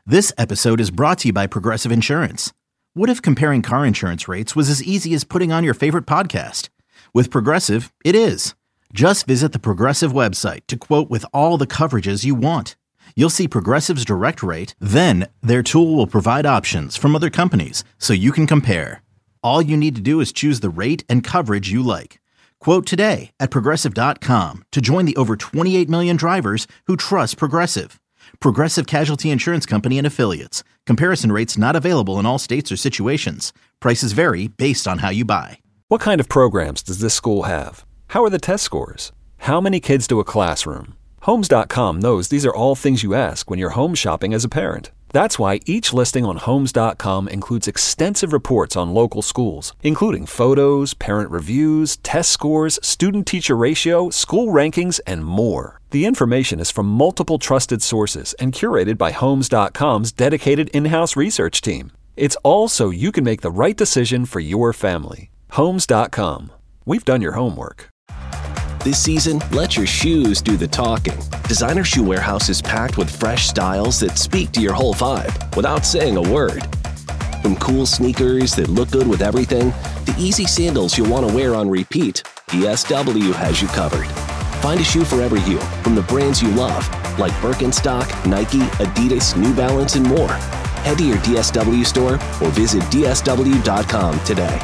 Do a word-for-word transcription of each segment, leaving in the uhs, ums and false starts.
This episode is brought to you by Progressive Insurance. What if comparing car insurance rates was as easy as putting on your favorite podcast? With Progressive, it is. Just visit the Progressive website to quote with all the coverages you want. You'll see Progressive's direct rate, then their tool will provide options from other companies so you can compare. All you need to do is choose the rate and coverage you like. Quote today at progressive dot com to join the over twenty-eight million drivers who trust Progressive. Progressive Casualty Insurance Company and Affiliates. Comparison rates not available in all states or situations. Prices vary based on how you buy. What kind of programs does this school have? How are the test scores? How many kids do a classroom? Homes dot com knows these are all things you ask when you're home shopping as a parent. That's why each listing on Homes dot com includes extensive reports on local schools, including photos, parent reviews, test scores, student-teacher ratio, school rankings, and more. The information is from multiple trusted sources and curated by Homes dot com's dedicated in-house research team. It's all so you can make the right decision for your family. Homes dot com. We've done your homework. This season, let your shoes do the talking. Designer Shoe Warehouse is packed with fresh styles that speak to your whole vibe without saying a word. From cool sneakers that look good with everything, to easy sandals you'll want to wear on repeat, D S W has you covered. Find a shoe for every you, from the brands you love, like Birkenstock, Nike, Adidas, New Balance, and more. Head to your D S W store or visit D S W dot com today.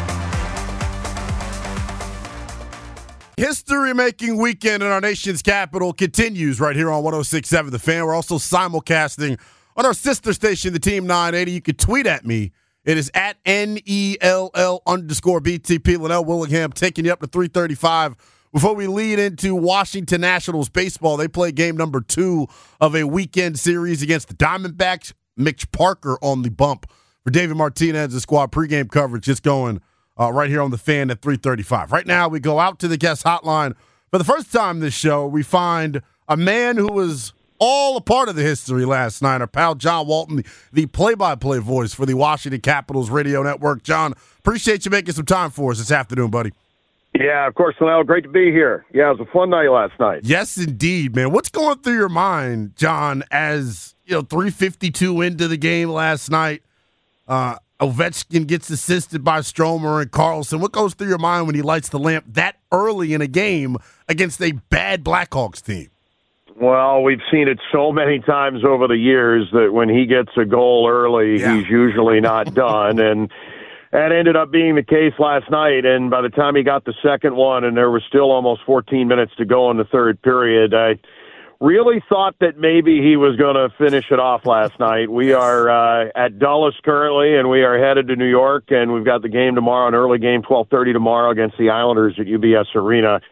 History-making weekend in our nation's capital continues right here on one oh six point seven The Fan. We're also simulcasting on our sister station, the Team nine eighty. You can tweet at me. It is at N E L L underscore B T P. Linnell Willingham taking you up to three thirty-five. Before we lead into Washington Nationals baseball, they play game number two of a weekend series against the Diamondbacks. Mitch Parker on the bump for David Martinez's squad. Pregame coverage just going Uh, right here on The Fan at three thirty-five. Right now, we go out to the guest hotline. For the first time this show, we find a man who was all a part of the history last night, our pal John Walton, the play-by-play voice for the Washington Capitals radio network. John, appreciate you making some time for us this afternoon, buddy. Yeah, of course, Linnell. Great to be here. Yeah, it was a fun night last night. Yes, indeed, man. What's going through your mind, John, as you know, three fifty-two into the game last night? Uh, Ovechkin gets assisted by Stromer and Carlson. What goes through your mind when he lights the lamp that early in a game against a bad Blackhawks team? Well, we've seen it so many times over the years that when he gets a goal early, yeah. he's usually not done. And that ended up being the case last night. And by the time he got the second one, and there was still almost fourteen minutes to go in the third period, I really thought that maybe he was going to finish it off last night. We are uh, at Dulles currently, and we are headed to New York, and we've got the game tomorrow, an early game, twelve thirty tomorrow against the Islanders at U B S Arena.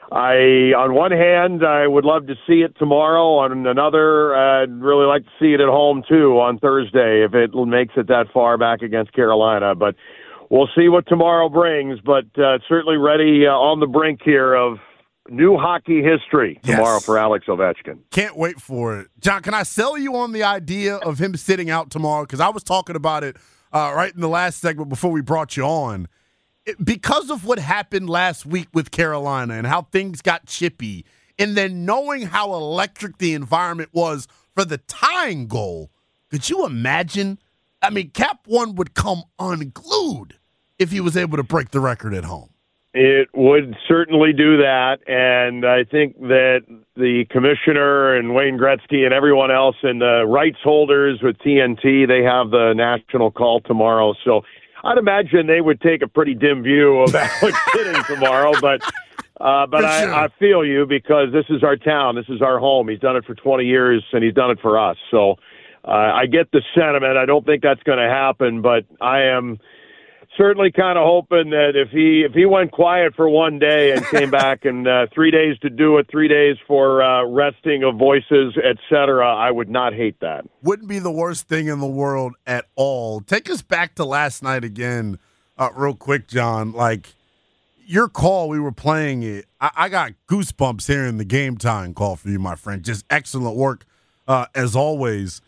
I, on one hand, I would love to see it tomorrow. On another, I'd really like to see it at home, too, on Thursday, if it makes it that far back against Carolina. But we'll see what tomorrow brings, but uh, certainly ready uh, on the brink here of new hockey history tomorrow yes. for Alex Ovechkin. Can't wait for it. John, can I sell you on the idea of him sitting out tomorrow? Because I was talking about it uh, right in the last segment before we brought you on. It, because of what happened last week with Carolina and how things got chippy, and then knowing how electric the environment was for the tying goal, could you imagine? I mean, Cap One would come unglued if he was able to break the record at home. It would certainly do that, and I think that the commissioner and Wayne Gretzky and everyone else and the rights holders with T N T, they have the national call tomorrow. So I'd imagine they would take a pretty dim view of Alex sitting tomorrow, but uh, but I, sure. I feel you because this is our town. This is our home. He's done it for twenty years, and he's done it for us. So uh, I get the sentiment. I don't think that's going to happen, but I am – certainly kind of hoping that if he if he went quiet for one day and came back and uh, three days to do it, three days for uh, resting of voices, et cetera, I would not hate that. Wouldn't be the worst thing in the world at all. Take us back to last night again, uh, real quick, John. Like, your call, we were playing it. I, I got goosebumps hearing the game time call for you, my friend. Just excellent work, uh, as always.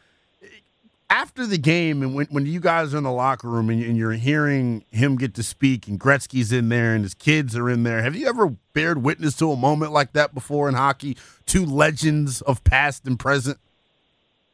After the game, and when, when you guys are in the locker room and, and you're hearing him get to speak, and Gretzky's in there and his kids are in there, have you ever bared witness to a moment like that before in hockey? Two legends of past and present?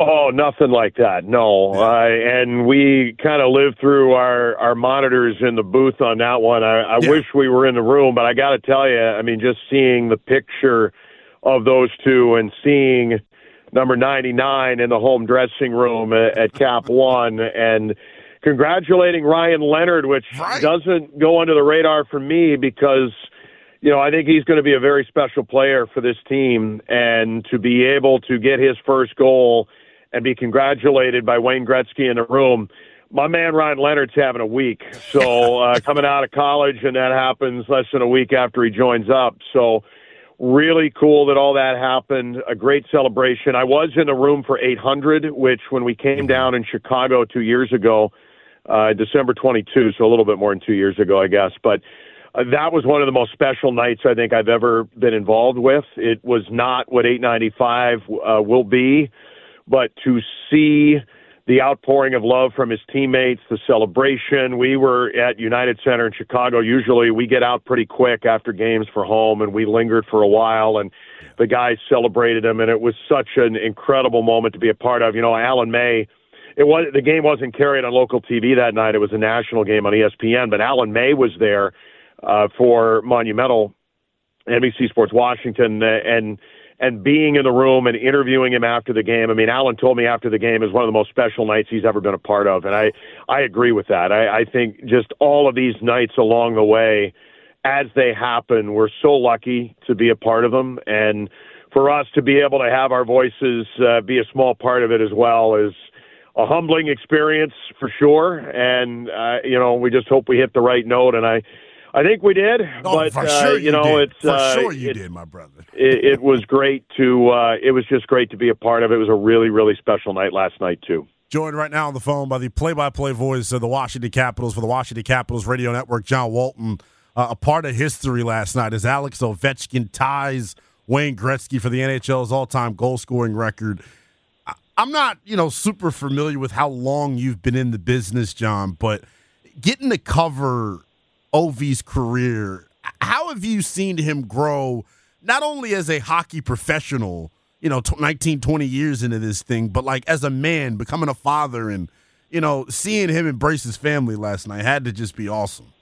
Oh, nothing like that. No. Uh, and we kind of lived through our, our monitors in the booth on that one. I, I yeah. wish we were in the room, but I got to tell you, I mean, just seeing the picture of those two and seeing number ninety-nine in the home dressing room at, at Cap One and congratulating Ryan Leonard, which right. doesn't go under the radar for me because, you know, I think he's going to be a very special player for this team, and to be able to get his first goal and be congratulated by Wayne Gretzky in the room. My man Ryan Leonard's having a week, so uh, coming out of college, and that happens less than a week after he joins up. So really cool that all that happened. A great celebration. I was in the room for eight hundred, which when we came down in Chicago two years ago, uh, December twenty-second, so a little bit more than two years ago, I guess. But uh, that was one of the most special nights I think I've ever been involved with. It was not what eight ninety-five uh, will be, but to see the outpouring of love from his teammates, the celebration. We were at United Center in Chicago. Usually we get out pretty quick after games for home, and we lingered for a while, and the guys celebrated him, and it was such an incredible moment to be a part of. You know, Alan May, it was the game wasn't carried on local T V that night. It was a national game on E S P N, but Alan May was there uh, for Monumental, N B C Sports Washington, uh, and and being in the room and interviewing him after the game. I mean, Alan told me after the game it was one of the most special nights he's ever been a part of, and I, I agree with that. I, I think just all of these nights along the way, as they happen, we're so lucky to be a part of them, and for us to be able to have our voices uh, be a small part of it as well is a humbling experience for sure, and, uh, you know, we just hope we hit the right note, and I I think we did, oh, but for uh, sure you, you know, did. it's for uh, sure you it, did, my brother. it, it was great to. Uh, it was just great to be a part of. It was a really, really special night last night too. Joined right now on the phone by the play-by-play voice of the Washington Capitals for the Washington Capitals Radio Network, John Walton. Uh, a part of history last night as Alex Ovechkin ties Wayne Gretzky for the N H L's all-time goal-scoring record. I, I'm not, you know, super familiar with how long you've been in the business, John, but getting to cover O V's career, how have you seen him grow, not only as a hockey professional, you know, nineteen, twenty years into this thing, but like as a man, becoming a father, and, you know, seeing him embrace his family last night had to just be awesome.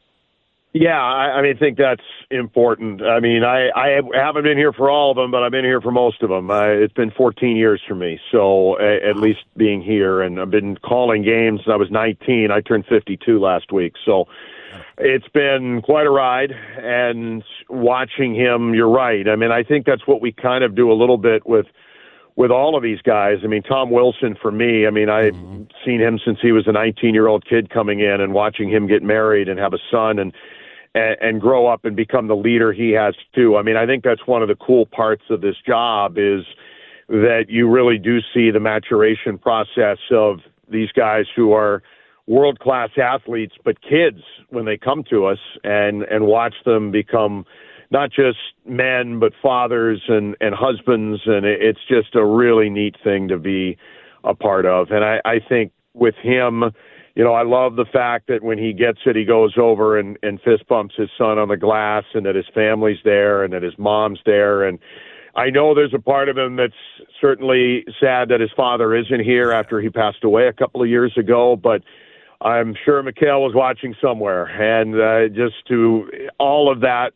Yeah, I, I mean, I think that's important. I mean, I, I haven't been here for all of them, but I've been here for most of them. I, it's been fourteen years for me, so a, at least being here, and I've been calling games since I was nineteen. I turned fifty-two last week, so it's been quite a ride, and watching him, you're right. I mean, I think that's what we kind of do a little bit with with all of these guys. I mean, Tom Wilson, for me, I mean, I've mm-hmm. seen him since he was a nineteen-year-old kid coming in, and watching him get married and have a son and, and and grow up and become the leader he has too. I mean, I think that's one of the cool parts of this job is that you really do see the maturation process of these guys who are world-class athletes, but kids when they come to us, and, and watch them become not just men, but fathers and, and husbands. And it's just a really neat thing to be a part of. And I, I think with him, you know, I love the fact that when he gets it, he goes over and, and fist bumps his son on the glass, and that his family's there and that his mom's there. And I know there's a part of him that's certainly sad that his father isn't here after he passed away a couple of years ago, but I'm sure Mikhail was watching somewhere, and uh, just to all of that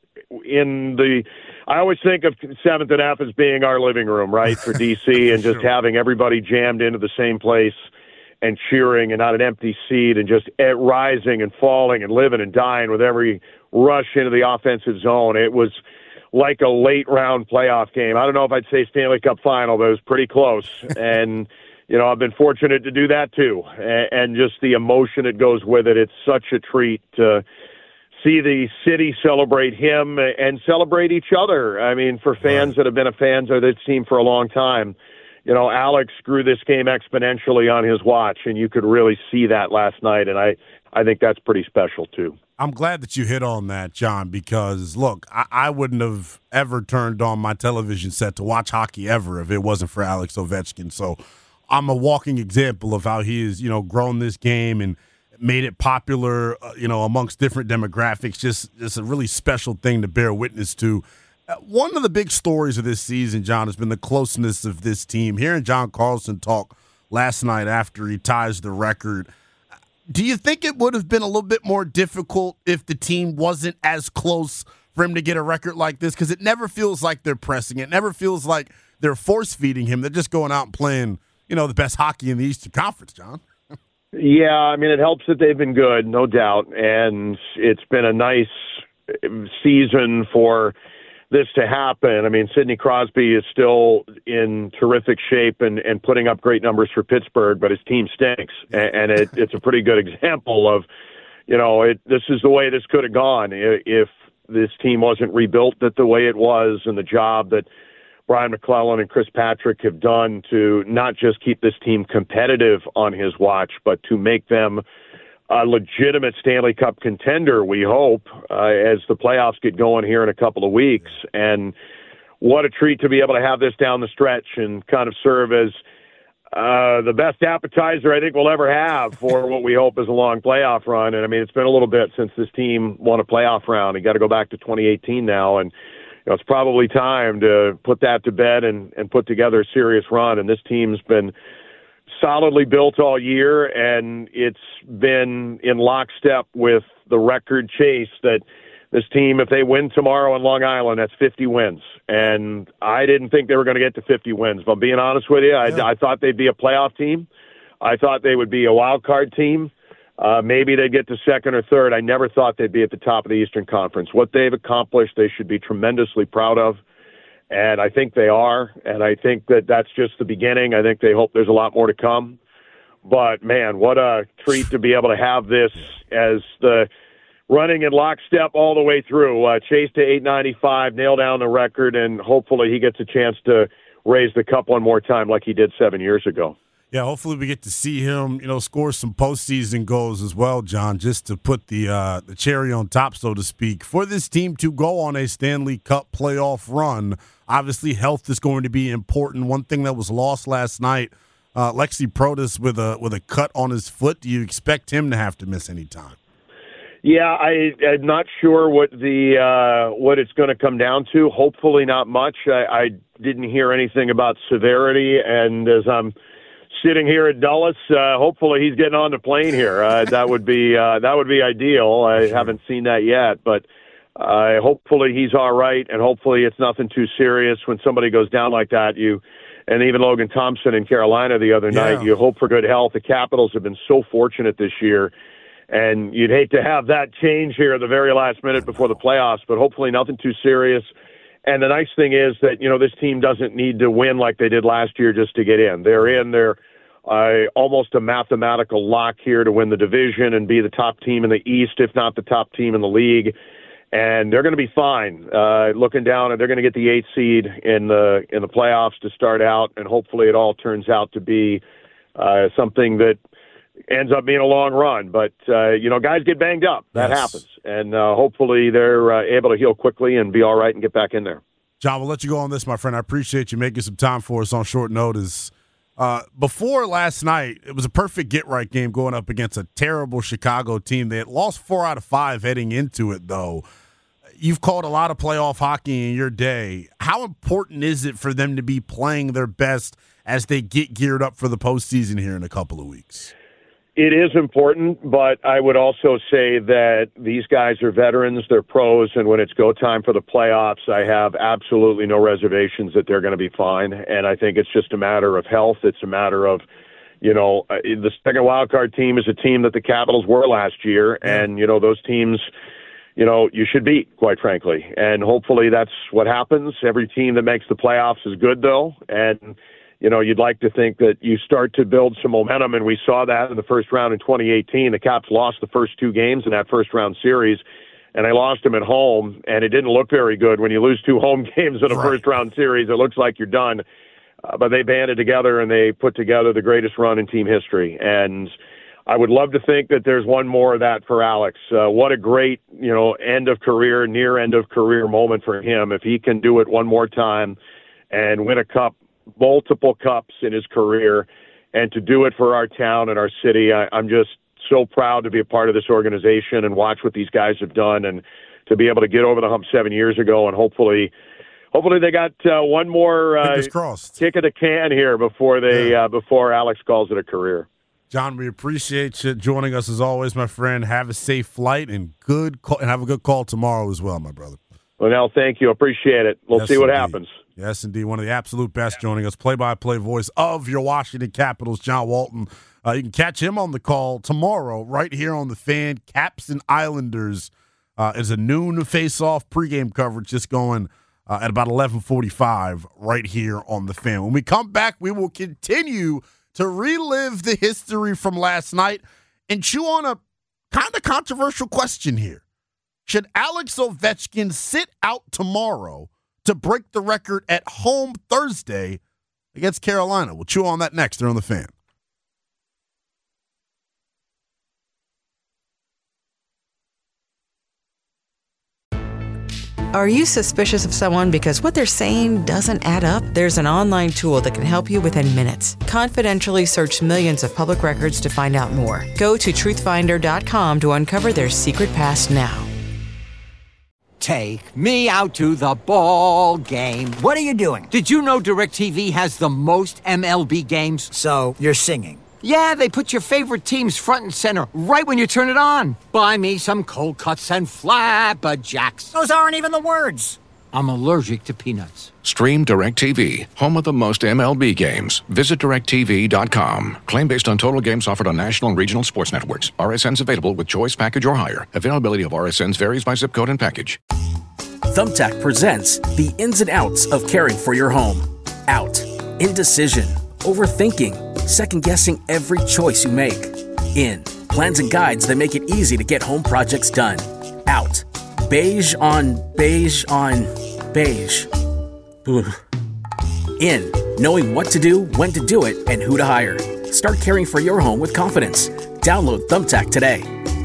in the, I always think of seventh and F as being our living room, right, for D C, and just having everybody jammed into the same place and cheering and not an empty seat, and just rising and falling and living and dying with every rush into the offensive zone. It was like a late round playoff game. I don't know if I'd say Stanley Cup final, but it was pretty close. And you know, I've been fortunate to do that too, and, and just the emotion that goes with it. It's such a treat to see the city celebrate him and celebrate each other. I mean, for fans that have been a fans of this team for a long time, you know, Alex grew this game exponentially on his watch, and you could really see that last night, and I, I think that's pretty special too. I'm glad that you hit on that, John, because, look, I, I wouldn't have ever turned on my television set to watch hockey ever if it wasn't for Alex Ovechkin. So I'm a walking example of how he has, you know, grown this game and made it popular, uh, you know, amongst different demographics. Just, just a really special thing to bear witness to Uh, one of the big stories of this season, John, has been the closeness of this team. Hearing John Carlson talk last night after he ties the record, do you think it would have been a little bit more difficult if the team wasn't as close for him to get a record like this? Because it never feels like they're pressing. It never feels like they're force-feeding him. They're just going out and playing, you know, the best hockey in the Eastern Conference, John. Yeah, I mean, it helps that they've been good, no doubt. And it's been a nice season for this to happen. I mean, Sidney Crosby is still in terrific shape and, and putting up great numbers for Pittsburgh, but his team stinks. And, and it, it's a pretty good example of, you know, it, this is the way this could have gone if this team wasn't rebuilt that the way it was, and the job that Brian McClellan and Chris Patrick have done to not just keep this team competitive on his watch, but to make them a legitimate Stanley Cup contender, we hope, uh, as the playoffs get going here in a couple of weeks. And what a treat to be able to have this down the stretch and kind of serve as uh, the best appetizer I think we'll ever have for what we hope is a long playoff run. And, I mean, it's been a little bit since this team won a playoff round. You got to go back to twenty eighteen now, and you know, it's probably time to put that to bed and, and put together a serious run. And this team's been solidly built all year, and it's been in lockstep with the record chase that this team, if they win tomorrow in Long Island, that's fifty wins. And I didn't think they were going to get to fifty wins. If I'm being honest with you, I, yeah. I thought they'd be a playoff team. I thought they would be a wild card team. Uh, maybe they'd get to second or third. I never thought they'd be at the top of the Eastern Conference. What they've accomplished, they should be tremendously proud of. And I think they are, and I think that that's just the beginning. I think they hope there's a lot more to come. But, man, what a treat to be able to have this as the running in lockstep all the way through. Uh, chase to eight ninety-five, nail down the record, and hopefully he gets a chance to raise the cup one more time like he did seven years ago. Yeah, hopefully we get to see him, you know, score some postseason goals as well, John, just to put the uh, the cherry on top, so to speak. For this team to go on a Stanley Cup playoff run, obviously health is going to be important. One thing that was lost last night, uh, Lexi Protas with a with a cut on his foot. Do you expect him to have to miss any time? Yeah, I, I'm not sure what the uh, what it's going to come down to. Hopefully not much. I, I didn't hear anything about severity, and as I'm sitting here at Dulles, uh, hopefully he's getting on the plane here. Uh, that would be uh, that would be ideal. I haven't seen that yet, but uh, hopefully he's all right, and hopefully it's nothing too serious. When somebody goes down like that, you and even Logan Thompson in Carolina the other yeah. night, you hope for good health. The Capitals have been so fortunate this year, and you'd hate to have that change here at the very last minute before the playoffs, but hopefully nothing too serious. And the nice thing is that, you know, this team doesn't need to win like they did last year just to get in. They're in. They're uh, almost a mathematical lock here to win the division and be the top team in the East, if not the top team in the league. And they're going to be fine. Uh, looking down, and they're going to get the eighth seed in the in the playoffs to start out, and hopefully it all turns out to be uh, something that ends up being a long run. But, uh, you know, guys get banged up. That yes. happens. And uh, hopefully they're uh, able to heal quickly and be all right and get back in there. John, we'll let you go on this, my friend. I appreciate you making some time for us on short notice. Uh, before last night, it was a perfect get-right game going up against a terrible Chicago team. They had lost four out of five heading into it, though. You've called a lot of playoff hockey in your day. How important is it for them to be playing their best as they get geared up for the postseason here in a couple of weeks? It is important, but I would also say that these guys are veterans, they're pros, and when it's go time for the playoffs, I have absolutely no reservations that they're going to be fine. And I think it's just a matter of health. It's a matter of, you know, the second wildcard team is a team that the Capitals were last year, and, you know, those teams, you know, you should beat, quite frankly. And hopefully that's what happens. Every team that makes the playoffs is good, though, and you know, you'd like to think that you start to build some momentum, and we saw that in the first round in twenty eighteen. The Caps lost the first two games in that first-round series, and they lost them at home, and it didn't look very good. When you lose two home games in a right. first-round series, it looks like you're done. Uh, but they banded together, and they put together the greatest run in team history. And I would love to think that there's one more of that for Alex. Uh, what a great, you know, end-of-career, near-end-of-career moment for him. If he can do it one more time and win a cup, multiple cups in his career, and to do it for our town and our city. I, I'm just so proud to be a part of this organization and watch what these guys have done, and to be able to get over the hump seven years ago and hopefully hopefully they got uh, one more uh, kick of the can here before they yeah. uh, before Alex calls it a career. John, we appreciate you joining us as always, my friend. Have a safe flight and good call, and have a good call tomorrow as well, my brother. Well, thank you. Appreciate it. We'll yes, see what indeed. happens. Yes, indeed. One of the absolute best joining us, play-by-play voice of your Washington Capitals, John Walton. Uh, you can catch him on the call tomorrow right here on the Fan. Caps and Islanders uh, is a noon face-off pregame coverage just going uh, at about eleven forty-five right here on the Fan. When we come back, we will continue to relive the history from last night and chew on a kind of controversial question here. Should Alex Ovechkin sit out tomorrow to break the record at home Thursday against Carolina? We'll chew on that next here on the Fan. Are you suspicious of someone because what they're saying doesn't add up? There's an online tool that can help you within minutes. Confidentially search millions of public records to find out more. Go to truth finder dot com to uncover their secret past now. Take me out to the ball game. What are you doing? Did you know DirecTV has the most M L B games? So, you're singing. Yeah, they put your favorite teams front and center right when you turn it on. Buy me some cold cuts and flapjacks. Those aren't even the words. I'm allergic to peanuts. Stream DirecTV, home of the most M L B games. Visit direct t v dot com. Claim based on total games offered on national and regional sports networks. R S Ns available with choice package or higher. Availability of R S Ns varies by zip code and package. Thumbtack presents the ins and outs of caring for your home. Out. Indecision. Overthinking. Second-guessing every choice you make. In. Plans and guides that make it easy to get home projects done. Out. Beige on beige on beige. Ugh. In. Knowing what to do, when to do it, and who to hire. Start caring for your home with confidence. Download Thumbtack today.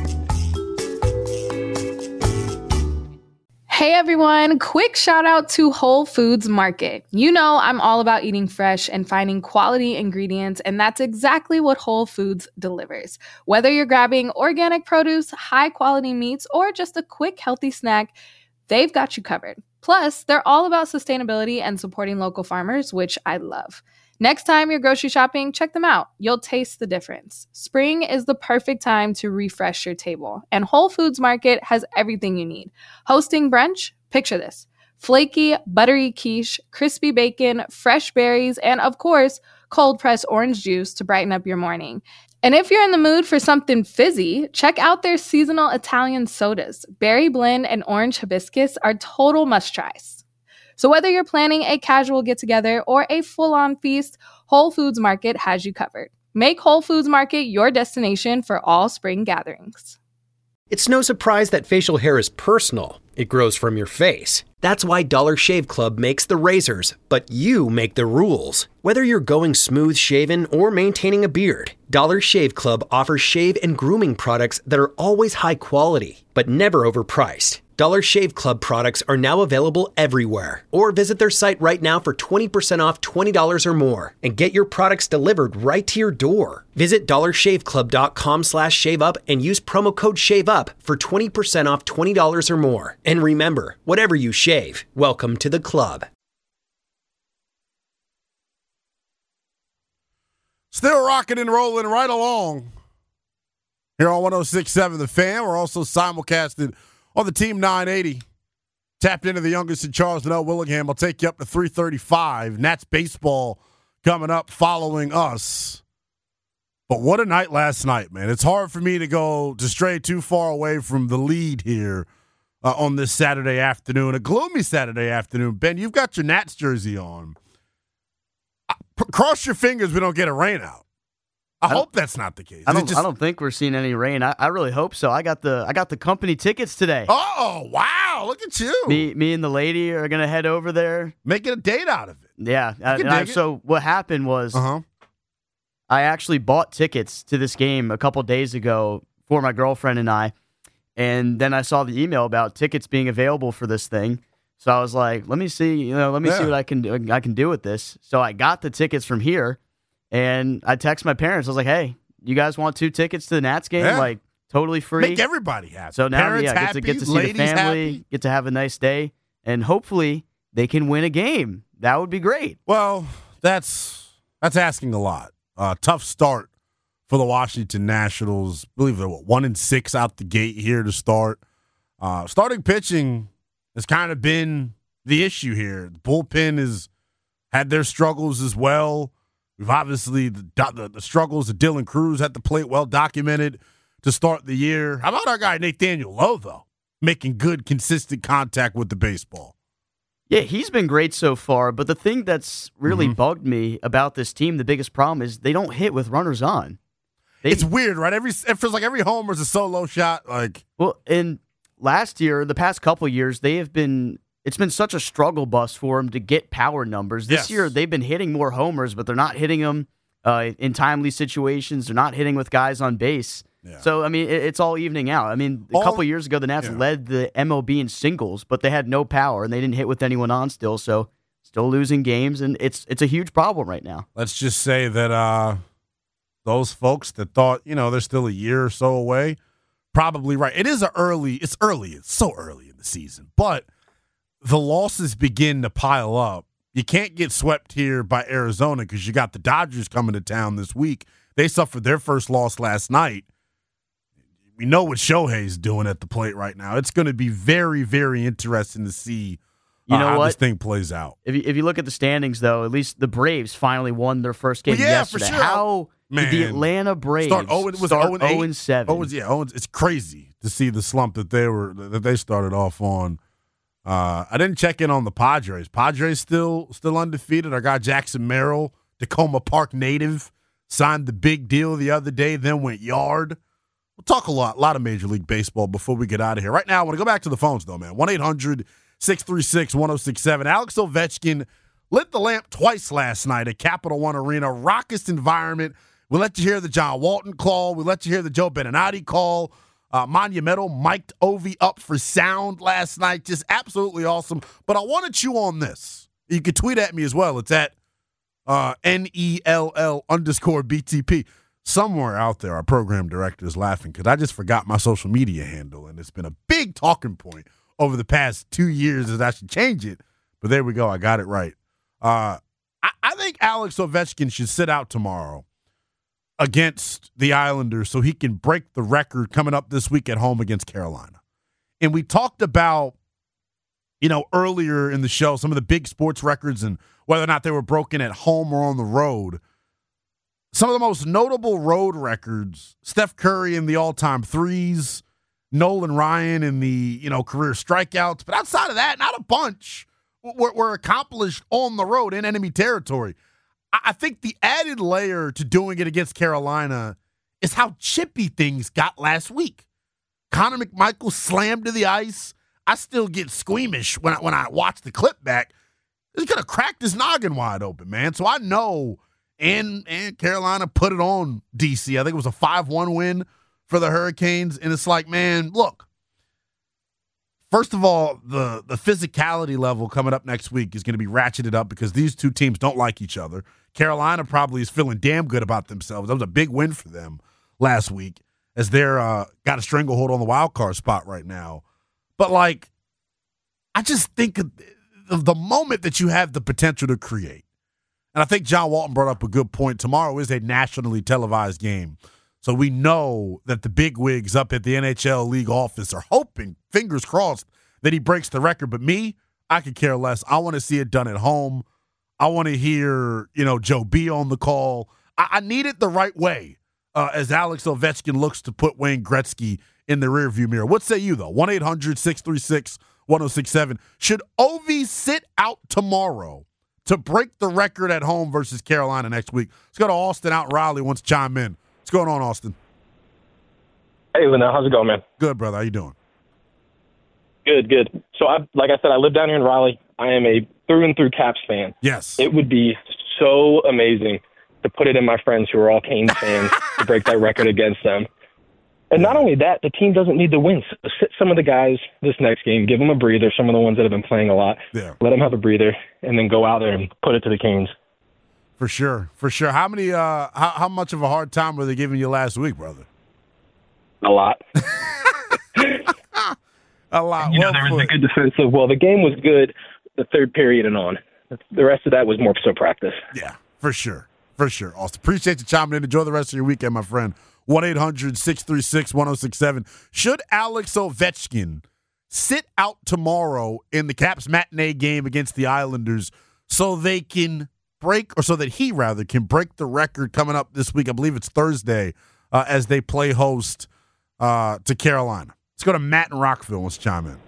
Hey everyone, quick shout out to Whole Foods Market. You know I'm all about eating fresh and finding quality ingredients, and that's exactly what Whole Foods delivers. Whether you're grabbing organic produce, high quality meats, or just a quick healthy snack, they've got you covered. Plus, they're all about sustainability and supporting local farmers, which I love. Next time you're grocery shopping, check them out. You'll taste the difference. Spring is the perfect time to refresh your table, and Whole Foods Market has everything you need. Hosting brunch? Picture this. Flaky, buttery quiche, crispy bacon, fresh berries, and of course, cold-pressed orange juice to brighten up your morning. And if you're in the mood for something fizzy, check out their seasonal Italian sodas. Berry blend and orange hibiscus are total must-tries. So whether you're planning a casual get-together or a full-on feast, Whole Foods Market has you covered. Make Whole Foods Market your destination for all spring gatherings. It's no surprise that facial hair is personal. It grows from your face. That's why Dollar Shave Club makes the razors, but you make the rules. Whether you're going smooth shaven or maintaining a beard, Dollar Shave Club offers shave and grooming products that are always high quality, but never overpriced. Dollar Shave Club products are now available everywhere. Or visit their site right now for twenty percent off twenty dollars or more and get your products delivered right to your door. Visit dollar shave club dot com slash shave up and use promo code SHAVEUP for twenty percent off twenty dollars or more. And remember, whatever you shave, welcome to the club. Still rocking and rolling right along here on one oh six point seven The Fan. We're also simulcasted on the Team nine eighty. Tapped into the youngest in Charles Noel Willingham. I'll take you up to three thirty-five. Nats baseball coming up following us. But what a night last night, man. It's hard for me to go to stray too far away from the lead here uh, on this Saturday afternoon. A gloomy Saturday afternoon. Ben, you've got your Nats jersey on. P- cross your fingers we don't get a rain out. I, I hope that's not the case. I don't. Just... I don't think we're seeing any rain. I, I really hope so. I got the. I got the company tickets today. Oh wow! Look at you. Me, me and the lady are gonna head over there. Making a date out of it. Yeah. I, and I, so what happened was, uh-huh. I actually bought tickets to this game a couple days ago for my girlfriend and I, and then I saw the email about tickets being available for this thing. So I was like, let me see. You know, let me yeah. see what I can do. I can do with this. So I got the tickets from here. And I texted my parents. I was like, hey, you guys want two tickets to the Nats game? Yeah. Like, totally free. Make everybody happy. So now, Parents yeah, happy, get to, get to see the family, happy. get to have a nice day. And hopefully, they can win a game. That would be great. Well, that's that's asking a lot. Uh, tough start for the Washington Nationals. I believe they're what, one and six out the gate here to start. Uh, starting pitching has kind of been the issue here. The bullpen has had their struggles as well. We've obviously the, the, the struggles of Dylan Cruz at the plate, well documented to start the year. How about our guy Nathaniel Lowe, though, making good, consistent contact with the baseball? Yeah, he's been great so far, but the thing that's really mm-hmm. bugged me about this team, the biggest problem is they don't hit with runners on. They, it's weird, right? Every it feels like every homer's a solo shot. Like, well, and last year, the past couple years, they have been. It's been such a struggle bus for them to get power numbers. This yes. year, they've been hitting more homers, but they're not hitting them uh, in timely situations. They're not hitting with guys on base. Yeah. So, I mean, it, it's all evening out. I mean, a all, couple years ago, the Nats yeah. led the M L B in singles, but they had no power, and they didn't hit with anyone on still, so still losing games, and it's it's a huge problem right now. Let's just say that uh, those folks that thought, you know, they're still a year or so away, probably right. It is a early, it's early, it's so early in the season, but the losses begin to pile up. You can't get swept here by Arizona because you got the Dodgers coming to town this week. They suffered their first loss last night. We know what Shohei's doing at the plate right now. It's going to be very, very interesting to see uh, you know how what? this thing plays out. If you, if you look at the standings, though, at least the Braves finally won their first game well, yeah, yesterday. For sure. How Man. did the Atlanta Braves start oh, was start oh and seven? Oh, yeah, oh, it's crazy to see the slump that they were that they started off on. Uh, I didn't check in on the Padres. Padres still still undefeated. Our guy Jackson Merrill, Tacoma Park native, signed the big deal the other day, then went yard. We'll talk a lot, a lot of Major League Baseball before we get out of here. Right now, I want to go back to the phones, though, man. one eight hundred six three six one oh six seven. Alex Ovechkin lit the lamp twice last night at Capital One Arena. Raucous environment. We let you hear the John Walton call. We let you hear the Joe Beninati call. Uh, Monumental mic'd Ovi up for sound last night. Just absolutely awesome. But I want to chew on this. You can tweet at me as well. It's at uh, N E L L underscore B T P. Somewhere out there, our program director is laughing because I just forgot my social media handle, and it's been a big talking point over the past two years as I should change it. But there we go. I got it right. Uh, I, I think Alex Ovechkin should sit out tomorrow against the Islanders so he can break the record coming up this week at home against Carolina. And we talked about, you know, earlier in the show, some of the big sports records and whether or not they were broken at home or on the road. Some of the most notable road records, Steph Curry in the all-time threes, Nolan Ryan in the, you know, career strikeouts. But outside of that, not a bunch were, were accomplished on the road in enemy territory. I think the added layer to doing it against Carolina is how chippy things got last week. Connor McMichael slammed to the ice. I still get squeamish when I, when I watch the clip back. He's going to crack his noggin wide open, man. So I know, and, and Carolina put it on D C. I think it was a five one win for the Hurricanes. And it's like, man, look. First of all, the, the physicality level coming up next week is going to be ratcheted up because these two teams don't like each other. Carolina probably is feeling damn good about themselves. That was a big win for them last week as they're uh, got a stranglehold on the wild card spot right now. But, like, I just think of the moment that you have the potential to create. And I think John Walton brought up a good point. Tomorrow is a nationally televised game. So we know that the bigwigs up at the N H L league office are hoping, fingers crossed, that he breaks the record. But me, I could care less. I want to see it done at home. I want to hear, you know, Joe B on the call. I, I need it the right way uh, as Alex Ovechkin looks to put Wayne Gretzky in the rearview mirror. What say you, though? one eight hundred six three six one oh six seven. Should Ovi sit out tomorrow to break the record at home versus Carolina next week? Let's go to Austin out in Raleigh wants to chime in. What's going on, Austin? Hey, Linnell. How's it going, man? Good, brother. How you doing? Good, good. So, I, like I said, I live down here in Raleigh. I am a through and through Caps fan. Yes. It would be so amazing to put it in my friends who are all Canes fans to break that record against them. And not only that, the team doesn't need to win. So sit some of the guys this next game, give them a breather, some of the ones that have been playing a lot. Yeah. Let them have a breather, and then go out there and put it to the Canes. For sure, for sure. How many? Uh, how, how much of a hard time were they giving you last week, brother? A lot. a lot. You know, there was a good defensive. Well, the game was good. the third period and on. The rest of that was more so practice. Yeah, for sure. For sure. Austin, appreciate you chiming in. Enjoy the rest of your weekend, my friend. one eight hundred six three six one oh six seven. Should Alex Ovechkin sit out tomorrow in the Caps matinee game against the Islanders so they can break, or so that he, rather, can break the record coming up this week? I believe it's Thursday uh, as they play host uh, to Carolina. Let's go to Matt in Rockville. Let's chime in.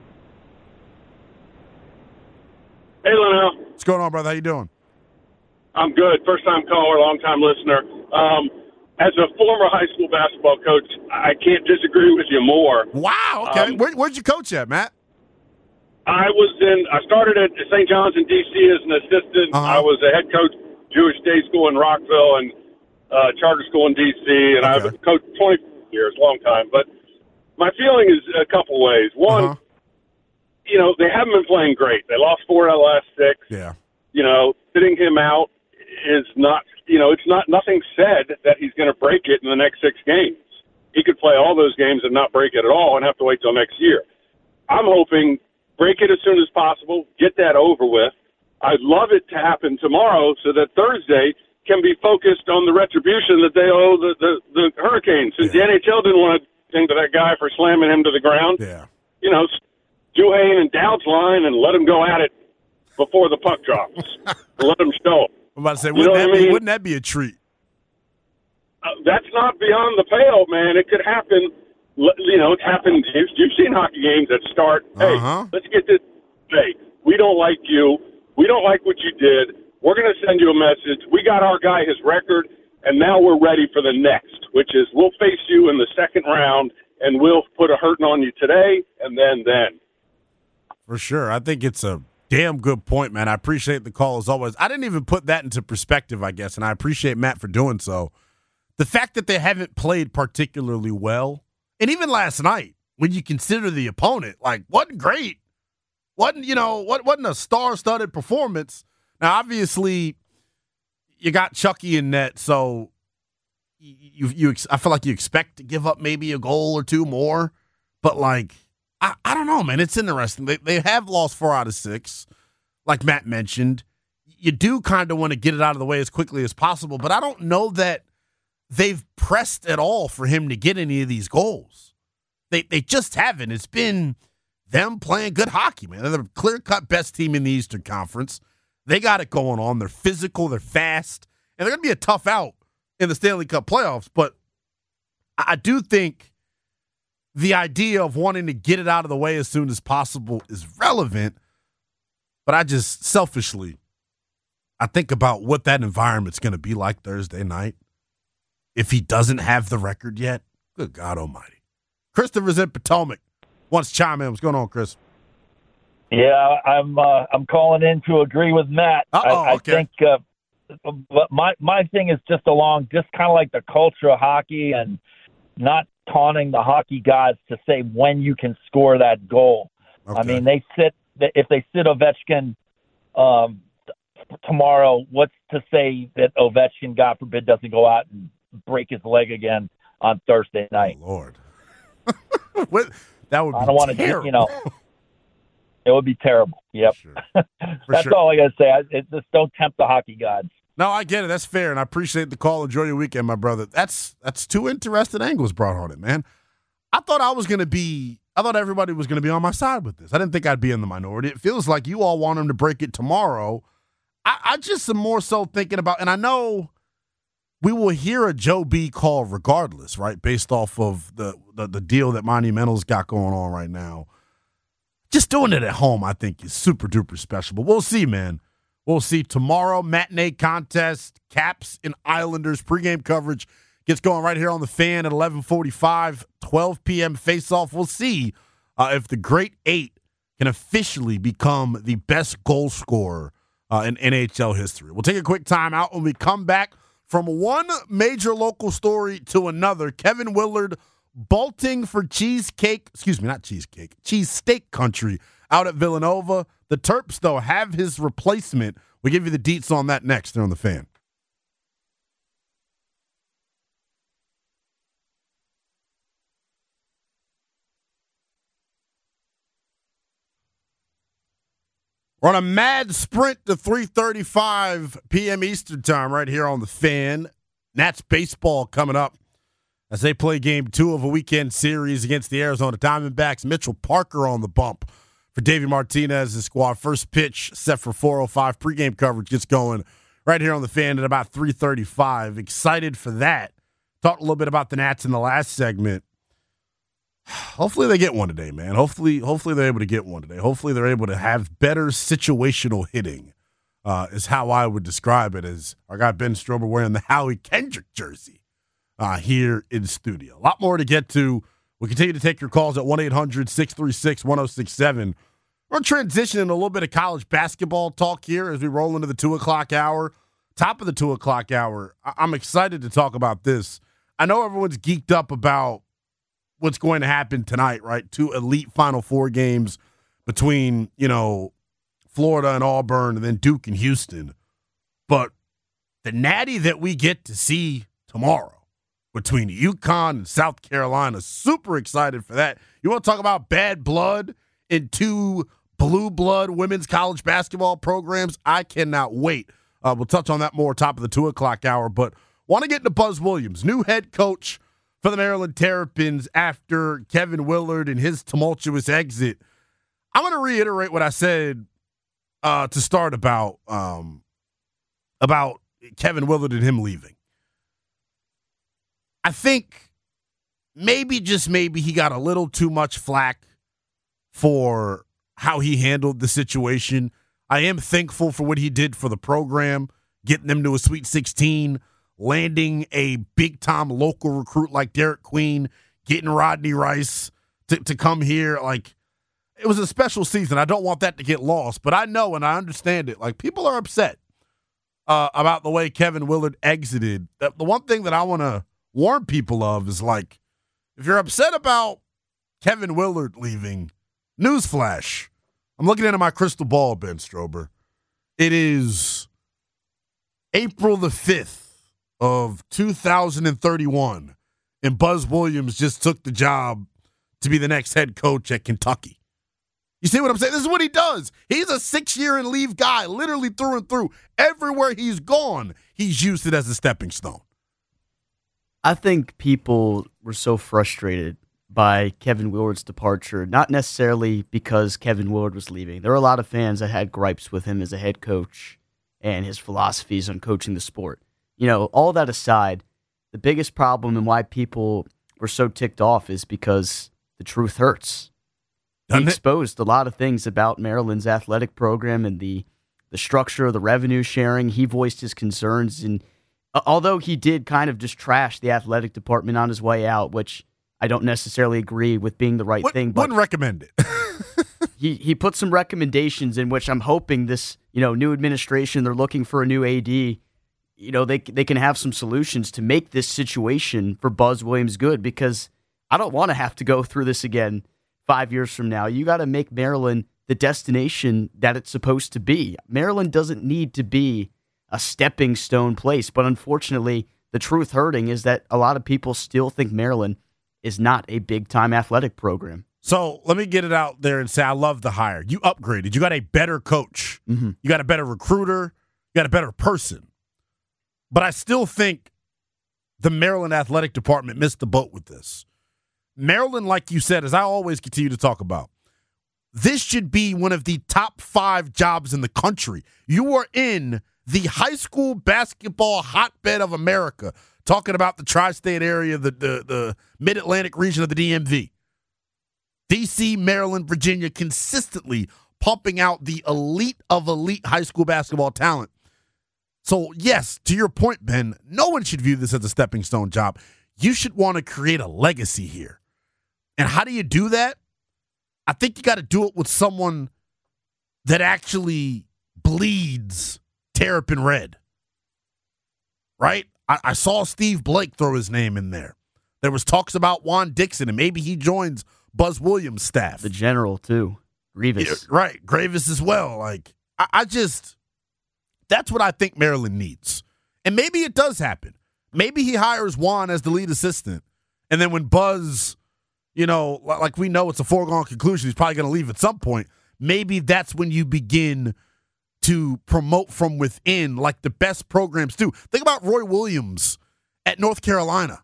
Hey, Linnell. What's going on, brother? How you doing? I'm good. First-time caller, long-time listener. Um, as a former high school basketball coach, I can't disagree with you more. Wow. Okay. Um, Where, where'd you coach at, Matt? I was in. I started at Saint John's in D C as an assistant. Uh-huh. I was a head coach Jewish Day School in Rockville and uh, charter school in D C, and Okay. I've coached twenty years, long time. But my feeling is a couple ways. One, Uh-huh. you know, they haven't been playing great. They lost four out of the last six. Yeah. You know, sitting him out is not, you know, it's not, nothing said that he's going to break it in the next six games. He could play all those games and not break it at all and have to wait till next year. I'm hoping break it as soon as possible, get that over with. I'd love it to happen tomorrow so that Thursday can be focused on the retribution that they owe the, the, the Hurricanes. Since Yeah. the N H L didn't want to think to that guy for slamming him to the ground, Yeah. you know, Duhane and Dowd's line and let him go at it before the puck drops. Let him show it. I'm about to say, You wouldn't, know that what I be, mean? wouldn't that be a treat? Uh, that's not beyond the pale, man. It could happen. L- You know, it's happened. You've, you've seen hockey games that start, hey, Uh-huh. let's get this. Hey, we don't like you. We don't like what you did. We're going to send you a message. We got our guy his record, and now we're ready for the next, which is we'll face you in the second round, and we'll put a hurting on you today, and then then. For sure. I think it's a damn good point, man. I appreciate the call as always. I didn't even put that into perspective, I guess, and I appreciate Matt for doing so. The fact that they haven't played particularly well, and even last night, when you consider the opponent, like, wasn't great. Wasn't, you know, what wasn't a star-studded performance. Now, obviously, you got Chucky in net, so you, you, you I feel like you expect to give up maybe a goal or two more, but like, I, I don't know, man. It's interesting. They they have lost four out of six, like Matt mentioned. You do kind of want to get it out of the way as quickly as possible, but I don't know that they've pressed at all for him to get any of these goals. They they just haven't. It's been them playing good hockey, man. They're the clear-cut best team in the Eastern Conference. They got it going on. They're physical. They're fast. And they're going to be a tough out in the Stanley Cup playoffs. But I do think the idea of wanting to get it out of the way as soon as possible is relevant. But I just, selfishly, I think about what that environment's going to be like Thursday night if he doesn't have the record yet. Good God almighty. Christopher's in Potomac. Wants to chime in. What's going on, Chris? Yeah, I'm uh, I'm calling in to agree with Matt. Uh-oh, I, I okay. think, uh, but my my thing is just along just kind of like the culture of hockey and not taunting the hockey gods to say when you can score that goal. Okay. I mean, they sit if they sit Ovechkin um, tomorrow. What's to say that Ovechkin, God forbid, doesn't go out and break his leg again on Thursday night? Oh, Lord. What? That would be I don't want to, terrible. you know, it would be terrible. Yep. Sure. That's sure. all I got to say. I, it, just don't tempt the hockey gods. No, I get it. That's fair, and I appreciate the call. Enjoy your weekend, my brother. That's that's two interesting angles brought on it, man. I thought I was going to be – I thought everybody was going to be on my side with this. I didn't think I'd be in the minority. It feels like you all want him to break it tomorrow. I, I just am more so thinking about – and I know we will hear a Joe B call regardless, right, based off of the, the, the deal that Monumental's got going on right now. Just doing it at home, I think, is super-duper special. But we'll see, man. We'll see tomorrow, matinee contest, Caps and Islanders pregame coverage gets going right here on the Fan at eleven forty-five, twelve p.m. face-off. We'll see uh, if the Great Eight can officially become the best goal scorer uh, in N H L history. We'll take a quick time out. When we come back from one major local story to another, Kevin Willard bolting for cheesecake, excuse me, not cheesecake, cheesesteak country out at Villanova. The Terps, though, have his replacement. We give you the deets on that next here on the Fan. We're on a mad sprint to three thirty-five p.m. Eastern time right here on The Fan. Nats baseball coming up as they play game two of a weekend series against the Arizona Diamondbacks. Mitchell Parker on the bump for Davey Martinez's squad. First pitch set for four oh five. Pregame coverage gets going right here on The Fan at about three thirty-five. Excited for that. Talked a little bit about the Nats in the last segment. Hopefully they get one today, man. Hopefully, hopefully they're able to get one today. Hopefully they're able to have better situational hitting, uh, is how I would describe it. As our guy Ben Strober wearing the Howie Kendrick jersey uh, here in studio. A lot more to get to. We'll continue to take your calls at one eight hundred six three six one oh six seven. We're transitioning a little bit of college basketball talk here as we roll into the two o'clock hour. Top of the two o'clock hour, I- I'm excited to talk about this. I know everyone's geeked up about what's going to happen tonight, right? Two elite Final Four games between, you know, Florida and Auburn and then Duke and Houston. But the natty that we get to see tomorrow between UConn and South Carolina, super excited for that. You want to talk about bad blood in two blue blood women's college basketball programs? I cannot wait. Uh, we'll touch on that more top of the two o'clock hour, but want to get into Buzz Williams, new head coach for the Maryland Terrapins after Kevin Willard and his tumultuous exit. I'm going to reiterate what I said uh, to start about um, about Kevin Willard and him leaving. I think maybe, just maybe, he got a little too much flack for how he handled the situation. I am thankful for what he did for the program, getting them to a Sweet sixteen, landing a big-time local recruit like Derek Queen, getting Rodney Rice to, to come here. Like, it was a special season. I don't want that to get lost, but I know and I understand it. Like, people are upset uh, about the way Kevin Willard exited. The, the one thing that I want to warn people of is, like, if you're upset about Kevin Willard leaving, newsflash. I'm looking into my crystal ball, Ben Strober. It is April the fifth. Of two thousand thirty-one, and Buzz Williams just took the job to be the next head coach at Kentucky. You see what I'm saying? This is what he does. He's a six-year and leave guy, literally through and through. Everywhere he's gone, he's used it as a stepping stone. I think people were so frustrated by Kevin Willard's departure, not necessarily because Kevin Willard was leaving. There were a lot of fans that had gripes with him as a head coach and his philosophies on coaching the sport. You know, all that aside, the biggest problem and why people were so ticked off is because the truth hurts. He exposed a lot of things about Maryland's athletic program and the the structure of the revenue sharing. He voiced his concerns, and uh, although he did kind of just trash the athletic department on his way out, which I don't necessarily agree with being the right what, thing. But wouldn't recommend it. he he put some recommendations in which I'm hoping this, you know, new administration, they're looking for a new A D. You know, they they can have some solutions to make this situation for Buzz Williams good, because I don't want to have to go through this again five years from now. You got to make Maryland the destination that it's supposed to be. Maryland doesn't need to be a stepping stone place, but unfortunately, the truth hurting is that a lot of people still think Maryland is not a big-time athletic program. So let me get it out there and say I love the hire. You upgraded. You got a better coach. Mm-hmm. You got a better recruiter. You got a better person. But I still think the Maryland athletic department missed the boat with this. Maryland, like you said, as I always continue to talk about, this should be one of the top five jobs in the country. You are in the high school basketball hotbed of America, talking about the tri-state area, the, the, the mid-Atlantic region of the D M V. D C, Maryland, Virginia, consistently pumping out the elite of elite high school basketball talent. So, yes, to your point, Ben, no one should view this as a stepping stone job. You should want to create a legacy here. And how do you do that? I think you got to do it with someone that actually bleeds Terrapin red. Right? I, I saw Steve Blake throw his name in there. There was talks about Juan Dixon, and maybe he joins Buzz Williams' staff. The general, too. Grievous. Yeah, right. Gravis as well. Like, I, I just... That's what I think Maryland needs. And maybe it does happen. Maybe he hires Juan as the lead assistant. And then when Buzz, you know, like we know it's a foregone conclusion, he's probably going to leave at some point. maybe that's when you begin to promote from within like the best programs do. Think about Roy Williams at North Carolina.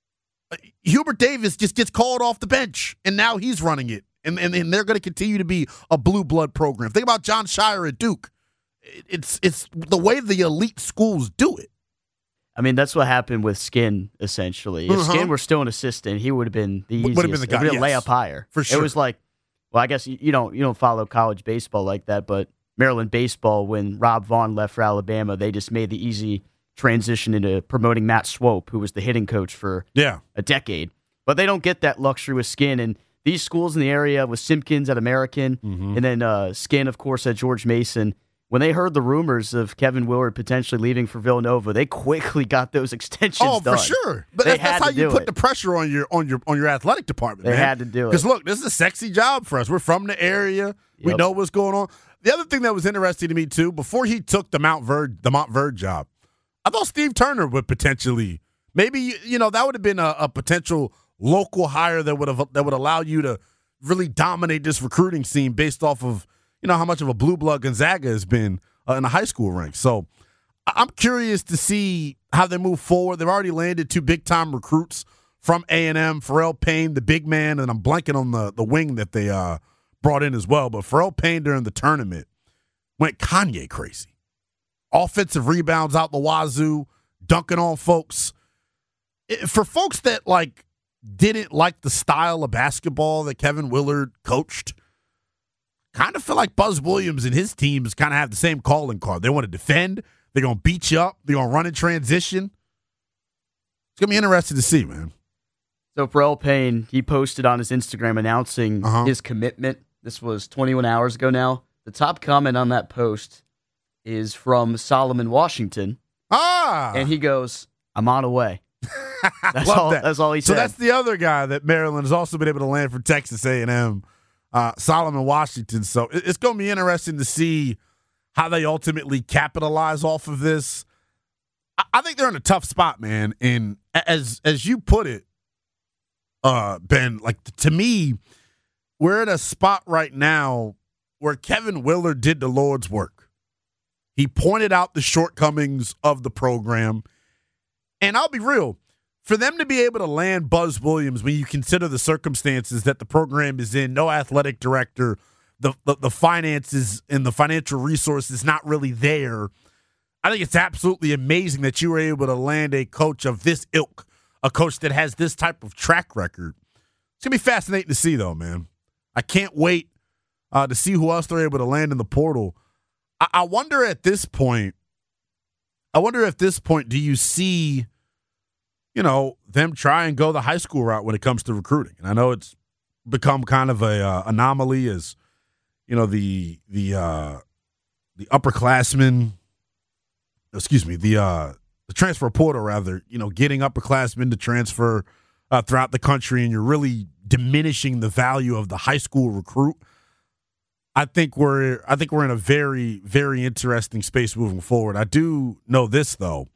Hubert Davis just gets called off the bench, and now he's running it, and, and, and they're going to continue to be a blue blood program. Think about John Shire at Duke. It's it's the way the elite schools do it. I mean, that's what happened with Skin, essentially. If Uh-huh. Skin were still an assistant, he would have been the easiest. Would have been the guy, It would have been yes. a layup higher. For sure. It was like, well, I guess you, you don't you don't follow college baseball like that, but Maryland baseball, when Rob Vaughn left for Alabama, they just made the easy transition into promoting Matt Swope, who was the hitting coach for yeah. a decade. But they don't get that luxury with Skin. And these schools in the area with Simpkins at American, Mm-hmm. and then uh, Skin, of course, at George Mason, when they heard the rumors of Kevin Willard potentially leaving for Villanova, they quickly got those extensions Oh, done. for sure. But They that's, that's had how to you do put it. the pressure on your on your on your athletic department. They had to do it. Because look, this is a sexy job for us. We're from the area. We Yep. know what's going on. The other thing that was interesting to me too, before he took the Mount Verde the Mount Verde job, I thought Steve Turner would potentially maybe you know that would have been a, a potential local hire that would have that would allow you to really dominate this recruiting scene based off of you know how much of a blue blood Gonzaga has been uh, in the high school ranks. So I- I'm curious to see how they move forward. They've already landed two big time recruits from A and M, Pharrell Payne, the big man, and I'm blanking on the the wing that they uh, brought in as well. But Pharrell Payne during the tournament went Kanye crazy. Offensive rebounds out the wazoo, dunking on folks. It- for folks that like didn't like the style of basketball that Kevin Willard coached, kind of feel like Buzz Williams and his teams kind of have the same calling card. They want to defend. They're going to beat you up. They're going to run in transition. It's going to be interesting to see, man. So Pharrell Payne, he posted on his Instagram announcing Uh-huh. his commitment. This was twenty-one hours ago now. The top comment on that post is from Solomon Washington. Ah! And he goes, I'm on the way. That's Love all. that. That's all he So said. that's the other guy that Maryland has also been able to land for Texas A and M, uh, Solomon Washington. So it- it's going to be interesting to see how they ultimately capitalize off of this. I, I think they're in a tough spot, man. And a- as as you put it, uh, Ben, like to me, we're at a spot right now where Kevin Willard did the Lord's work. He pointed out the shortcomings of the program. And I'll be real, for them to be able to land Buzz Williams when you consider the circumstances that the program is in, no athletic director, the, the, the finances and the financial resources not really there, I think it's absolutely amazing that you were able to land a coach of this ilk, a coach that has this type of track record. It's going to be fascinating to see, though, man. I can't wait uh, to see who else they're able to land in the portal. I, I wonder at this point, I wonder at this point, do you see, you know, them try and go the high school route when it comes to recruiting? And I know it's become kind of a uh, anomaly as, you know, the the uh, the upperclassmen, excuse me, the uh, the transfer portal rather, you know, getting upperclassmen to transfer uh, throughout the country, and you're really diminishing the value of the high school recruit. I think we're I think we're in a very, very interesting space moving forward. I do know this, though.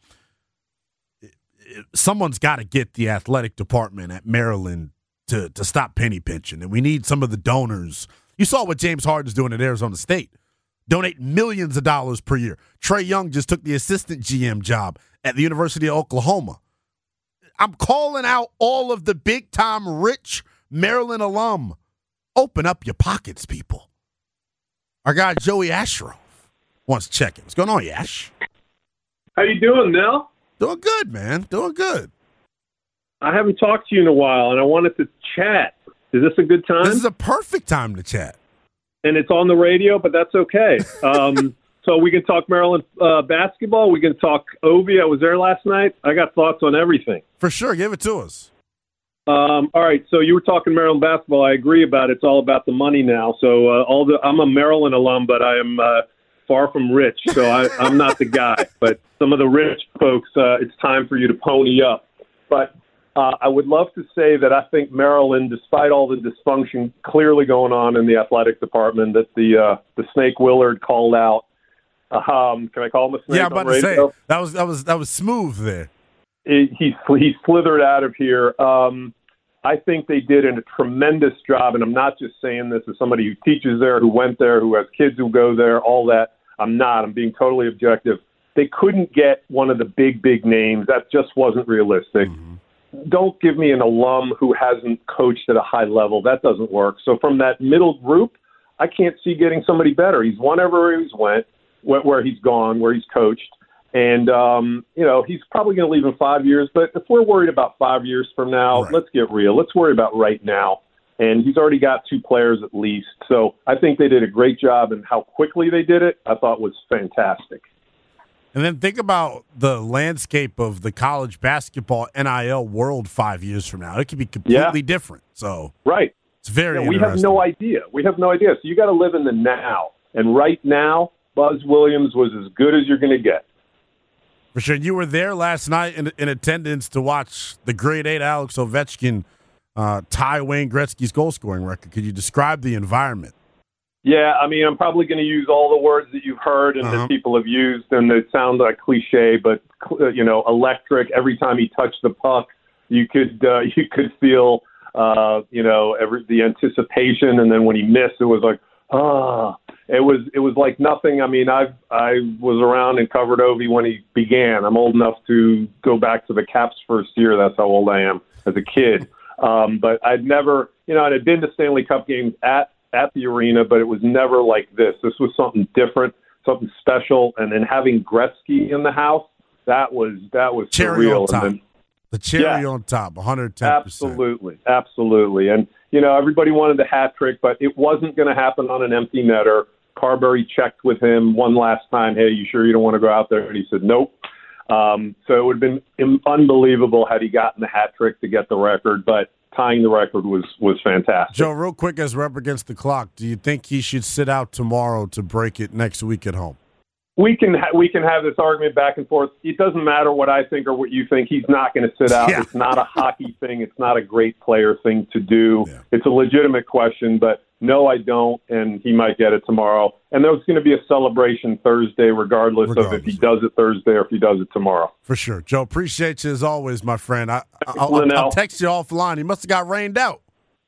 Someone's got to get the athletic department at Maryland to, to stop penny pinching, and we need some of the donors. You saw what James Harden's doing at Arizona State. Donate millions of dollars per year. Trae Young just took the assistant G M job at the University of Oklahoma. I'm calling out all of the big-time rich Maryland alum. Open up your pockets, people. Our guy Joey Asheroff wants to check in. What's going on, Yash? How you doing, Nell? Doing good, man. Doing good. I haven't talked to you in a while, and I wanted to chat. Is this a good time? This is a perfect time to chat. And it's on the radio, but that's okay. Um, so we can talk Maryland uh, basketball. We can talk Ovi. I was there last night. I got thoughts on everything. For sure. Give it to us. Um, all right. So you were talking Maryland basketball. I agree about it. It's all about the money now. So uh, all the I'm a Maryland alum, but I am uh, far from rich. So I, I'm not the guy. But some of the rich folks, uh, it's time for you to pony up. But Uh, I would love to say that I think Maryland, despite all the dysfunction clearly going on in the athletic department, that the uh, the Snake Willard called out. Um, can I call him a snake? Yeah, I'm on about to say radio? that was that was that was smooth there. He he, he slithered out of here. Um, I think they did a tremendous job, and I'm not just saying this as somebody who teaches there, who went there, who has kids who go there, all that. I'm not. I'm being totally objective. They couldn't get one of the big, big names. That just wasn't realistic. Mm-hmm. Don't give me an alum who hasn't coached at a high level. That doesn't work. So from that middle group, I can't see getting somebody better. He's won everywhere he's went, where he's gone, where he's coached. And, um, you know, he's probably going to leave in five years. But if we're worried about five years from now, right. let's get real. Let's worry about right now. And he's already got two players at least. So I think they did a great job, and how quickly they did it, I thought was fantastic. And then think about the landscape of the college basketball N I L world five years from now. It could be completely yeah. different. So right. It's very yeah, we have no idea. We have no idea. So you got to live in the now. And right now, Buzz Williams was as good as you're going to get. For sure. You were there last night in, in attendance to watch the grade eight Alex Ovechkin uh, tie Wayne Gretzky's goal-scoring record. Could you describe the environment? Yeah, I mean, I'm probably going to use all the words that you've heard and uh-huh. that people have used, and it sound like cliche, but, you know, electric. Every time he touched the puck, you could uh, you could feel, uh, you know, every the anticipation, and then when he missed, it was like, ah. It was it was like nothing. I mean, I I was around and covered Ovi when he began. I'm old enough to go back to the Caps' first year. That's how old I am as a kid. Um, but I'd never, you know, I'd been to Stanley Cup games at, at the arena, but it was never like this. This was something different, something special. And then having Gretzky in the house, that was that was cherry surreal. on top. And then, the cherry yeah, on top, one hundred ten percent. Absolutely, absolutely. And, you know, everybody wanted the hat trick, but it wasn't going to happen on an empty netter. Carberry checked with him one last time. Hey, you sure you don't want to go out there? And he said, nope. Um, so it would have been unbelievable had he gotten the hat trick to get the record, but tying the record was, was fantastic. Joe, real quick as we're up against the clock, do you think he should sit out tomorrow to break it next week at home? We can ha- we can have this argument back and forth. It doesn't matter what I think or what you think. He's not going to sit out. Yeah. It's not a hockey thing. It's not a great player thing to do. Yeah. It's a legitimate question, but no, I don't, and he might get it tomorrow. And there's going to be a celebration Thursday regardless, regardless of if he does it Thursday or if he does it tomorrow. For sure. Joe, appreciate you as always, my friend. I, I'll, I'll, I'll text you offline. He must have got rained out.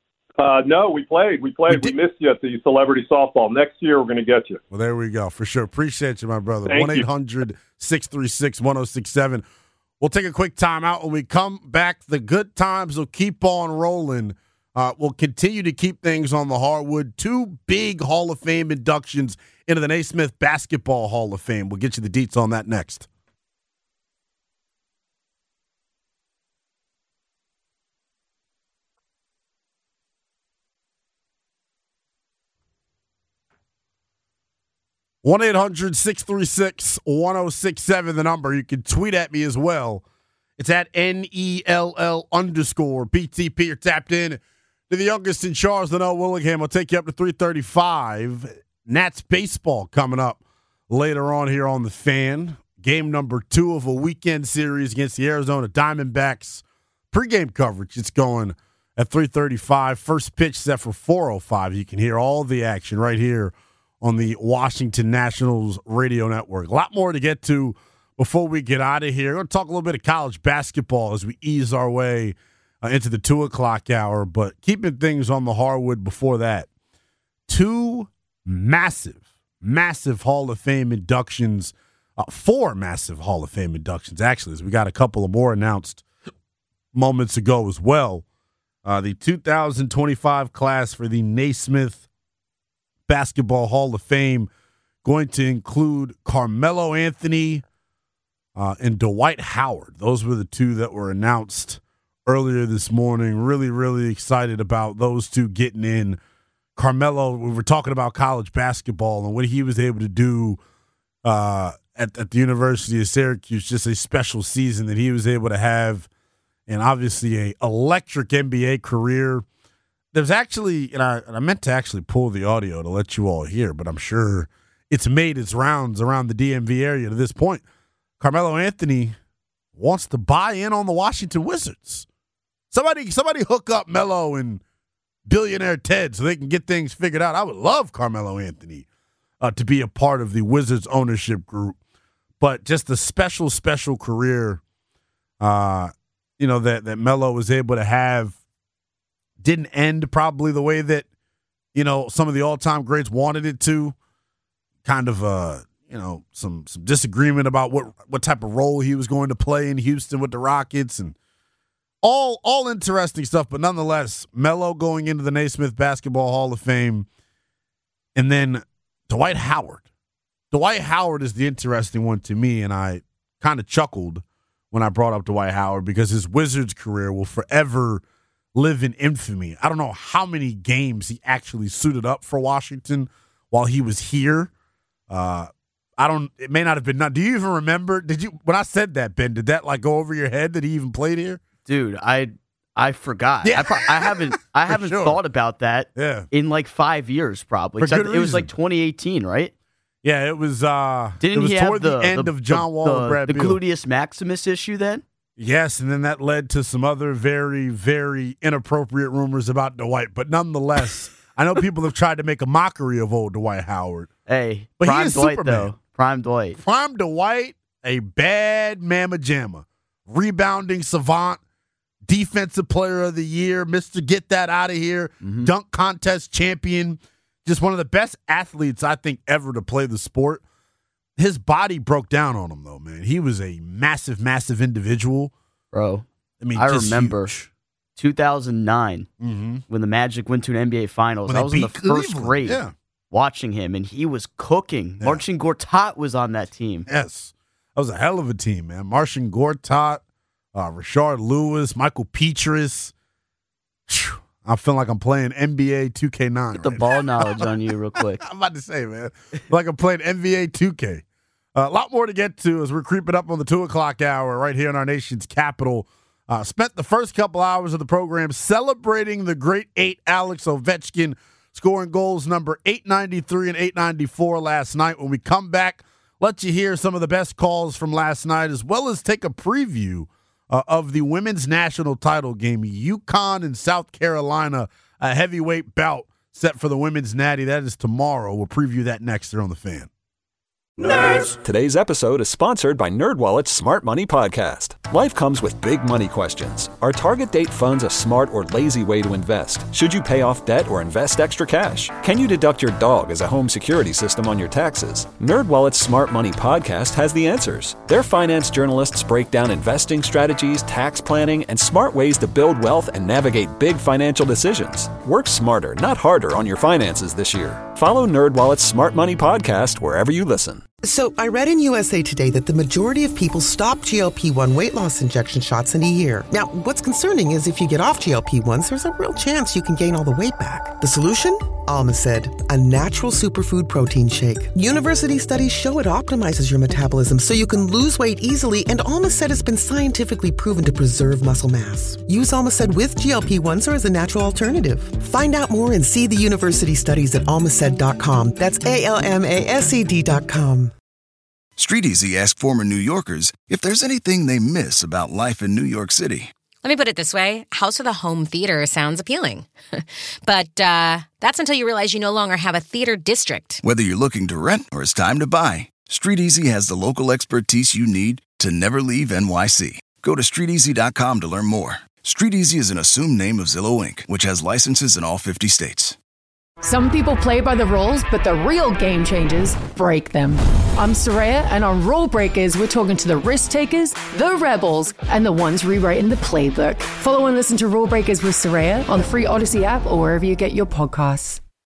Uh, no, we played. We played. We, we missed you at the celebrity softball. Next year, we're going to get you. Well, there we go. For sure. Appreciate you, my brother. one eight hundred six three six one oh six seven. We'll take a quick timeout. When we come back, the good times will keep on rolling. Uh, we'll continue to keep things on the hardwood. Two big Hall of Fame inductions into the Naismith Basketball Hall of Fame. We'll get you the deets on that next. one eight hundred six three six one oh six seven, the number. You can tweet at me as well. It's at N E L L underscore B T P. You're tapped in to the youngest in Charles, Linnell Willingham. I'll take you up to three thirty-five. Nats baseball coming up later on here on the Fan. Game number two of a weekend series against the Arizona Diamondbacks. Pre-game coverage, it's going at three thirty-five. First pitch set for four oh five. You can hear all the action right here on the Washington Nationals radio network. A lot more to get to before we get out of here. We're going to talk a little bit of college basketball as we ease our way uh, into the two o'clock hour, but keeping things on the hardwood before that. Two massive, massive Hall of Fame inductions, uh, four massive Hall of Fame inductions, actually, as we got a couple of more announced moments ago as well. Uh, the two thousand twenty-five class for the Naismith Basketball Hall of Fame going to include Carmelo Anthony uh, and Dwight Howard. Those were the two that were announced earlier this morning. Really, really excited about those two getting in. Carmelo, we were talking about college basketball and what he was able to do uh, at, at the University of Syracuse, just a special season that he was able to have, and obviously a electric N B A career. There's actually, and I, and I meant to actually pull the audio to let you all hear, but I'm sure it's made its rounds around the D M V area to this point. Carmelo Anthony wants to buy in on the Washington Wizards. Somebody, somebody hook up Melo and Billionaire Ted so they can get things figured out. I would love Carmelo Anthony uh, to be a part of the Wizards ownership group, but just a special, special career, uh, you know, that that Melo was able to have. didn't end probably the way that, you know, some of the all-time greats wanted it to. Kind of, uh, you know, some some disagreement about what, what type of role he was going to play in Houston with the Rockets, and all all interesting stuff. But nonetheless, Melo going into the Naismith Basketball Hall of Fame, and then Dwight Howard. Dwight Howard is the interesting one to me, and I kind of chuckled when I brought up Dwight Howard because his Wizards career will forever live in infamy. I don't know how many games he actually suited up for Washington while he was here. Uh, I don't. It may not have been. Not. Do you even remember? Did you when I said that, Ben? Did that like go over your head that he even played here? Dude, I I forgot. Yeah. I, pro- I haven't I haven't sure. thought about that. Yeah. in like five years probably. For Except good it was like reason. twenty eighteen, right? Yeah, it was. Uh, Didn't it was he have toward the, the end the, of John the, Wall the, and Brad the Beal. gluteus maximus issue then? Yes, and then that led to some other very, very inappropriate rumors about Dwight. But nonetheless, I know people have tried to make a mockery of old Dwight Howard. Hey, But he prime is Dwight Superman. though. Prime Dwight. Prime Dwight, a bad mamma jamma, rebounding savant, defensive player of the year, Mister Get That Out of Here, Mm-hmm. dunk contest champion, just one of the best athletes I think ever to play the sport. His body broke down on him though, man. He was a massive, massive individual, Bro, I mean, I just remember huge. two thousand nine Mm-hmm. when the Magic went to an N B A Finals. When I they was in the beat first Cleveland, grade yeah. watching him, and he was cooking. Yeah. Marcin Gortat was on that team. Yes, that was a hell of a team, man. Marcin Gortat, uh, Rashard Lewis, Michael Petras. Phew. I feel like I'm playing N B A two K nine. Get the ball knowledge on you real quick. I'm about to say, man, like I'm playing N B A two K. Uh, a lot more to get to as we're creeping up on the two o'clock hour right here in our nation's capital. Uh, spent the first couple hours of the program celebrating the great eight, Alex Ovechkin, scoring goals number eight ninety-three and eight ninety-four last night. When we come back, let you hear some of the best calls from last night, as well as take a preview uh, of the women's national title game, UConn and South Carolina, a heavyweight bout set for the women's natty. That is tomorrow. We'll preview that next here on The Fan. Nerds! Today's episode is sponsored by NerdWallet's Smart Money Podcast. Life comes with big money questions. Are target date funds a smart or lazy way to invest? Should you pay off debt or invest extra cash? Can you deduct your dog as a home security system on your taxes? NerdWallet's Smart Money Podcast has the answers. Their finance journalists break down investing strategies, tax planning, and smart ways to build wealth and navigate big financial decisions. Work smarter, not harder on your finances this year. Follow NerdWallet's Smart Money Podcast wherever you listen. So I read in U S A Today that the majority of people stop G L P one weight loss injection shots in a year. Now, what's concerning is if you get off G L P ones, there's a real chance you can gain all the weight back. The solution? Almacid, a natural superfood protein shake. University studies show it optimizes your metabolism so you can lose weight easily, and Almacid has been scientifically proven to preserve muscle mass. Use Almacid with G L P ones or as a natural alternative. Find out more and see the university studies at almacid dot com. That's A L M A S E D dot com. Street Easy asked former New Yorkers if there's anything they miss about life in New York City. Let me put it this way. House with a home theater sounds appealing. But uh, that's until you realize you no longer have a theater district. Whether you're looking to rent or it's time to buy, Street Easy has the local expertise you need to never leave N Y C. Go to street easy dot com to learn more. Street Easy is an assumed name of Zillow Incorporated, which has licenses in all fifty states. Some people play by the rules, but the real game changers break them. I'm Soraya, and on Rule Breakers, we're talking to the risk takers, the rebels, and the ones rewriting the playbook. Follow and listen to Rule Breakers with Soraya on the free Odyssey app or wherever you get your podcasts.